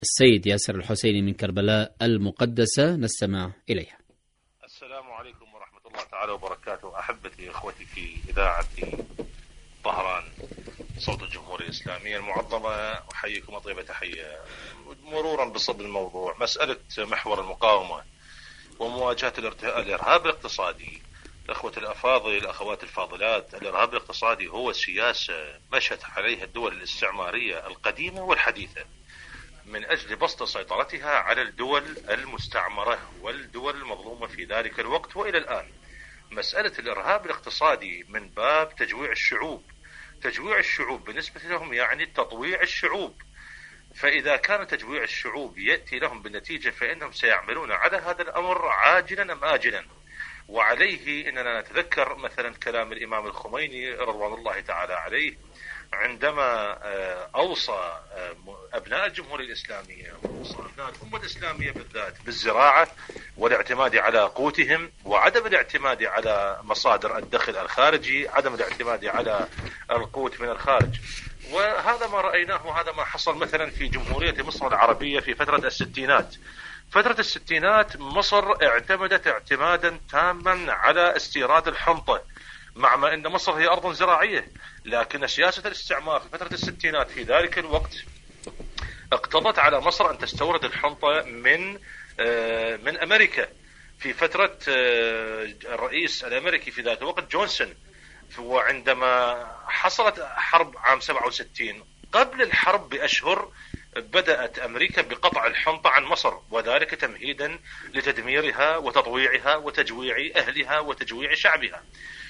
السيد ياسر الحسيني من كربلاء المقدسة، نستمع إليها. السلام عليكم ورحمة الله تعالى وبركاته. أحبتي إخوتي في إذاعة طهران صوت الجمهورية الإسلامية المعظمة، أحييكم طيبة تحية. مرورا بصدد الموضوع، مسألة محور المقاومة ومواجهة الإرهاب الاقتصادي. الأخوة الأفاضل، الأخوات الفاضلات، الإرهاب الاقتصادي هو سياسة مشت عليها الدول الاستعمارية القديمة والحديثة من أجل بسط سيطرتها على الدول المستعمرة والدول المظلومة في ذلك الوقت وإلى الآن. مسألة الإرهاب الاقتصادي من باب تجويع الشعوب. تجويع الشعوب بالنسبة لهم يعني تطويع الشعوب، فإذا كان تجويع الشعوب يأتي لهم بالنتيجة فإنهم سيعملون على هذا الأمر عاجلا أم آجلا. وعليه إننا نتذكر مثلا كلام الإمام الخميني رضوان الله تعالى عليه عندما أوصى أبناء الجمهورية الإسلامية وأوصى أبناء الأمة الإسلامية بالذات بالزراعة والاعتماد على قوتهم وعدم الاعتماد على مصادر الدخل الخارجي، عدم الاعتماد على القوت من الخارج. وهذا ما رأيناه وهذا ما حصل مثلا في جمهورية مصر العربية في فترة الستينات. فترة الستينات مصر اعتمدت اعتمادا تاما على استيراد الحنطة، مع ما أن مصر هي أرض زراعية، لكن سياسة الاستعمار في فترة الستينات في ذلك الوقت اقتضت على مصر أن تستورد الحنطة من أمريكا في فترة الرئيس الأمريكي في ذات الوقت جونسون. وعندما حصلت حرب عام 67 قبل الحرب بأشهر بدأت أمريكا بقطع الحنطة عن مصر، وذلك تمهيدا لتدميرها وتطويعها وتجويع أهلها وتجويع شعبها.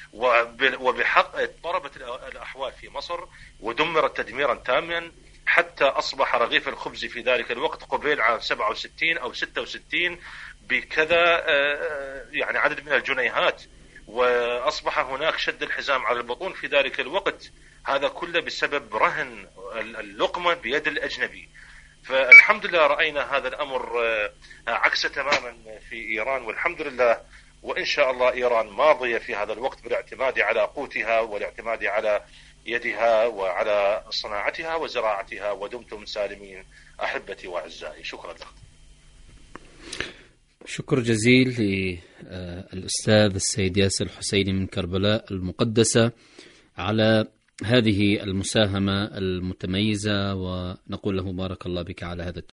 وبحق اضطربت الأحوال في مصر ودمرت تدميرا تاما حتى أصبح رغيف الخبز في ذلك الوقت قبيل عام 67 أو 66 بكذا يعني عدد من الجنيهات، وأصبح هناك شد الحزام على البطون في ذلك الوقت. هذا كله بسبب رهن اللقمة بيد الأجنبي. فالحمد لله رأينا هذا الأمر عكس تماما في إيران، والحمد لله. وإن شاء الله إيران ماضية في هذا الوقت بالاعتماد على قوتها والاعتماد على يدها وعلى صناعتها وزراعتها. ودمتم سالمين أحبتي وأعزائي. شكرا لكم. شكر جزيل للأستاذ السيد ياسر الحسيني من كربلاء المقدسة على هذه المساهمة المتميزة، ونقول له بارك الله بك على هذا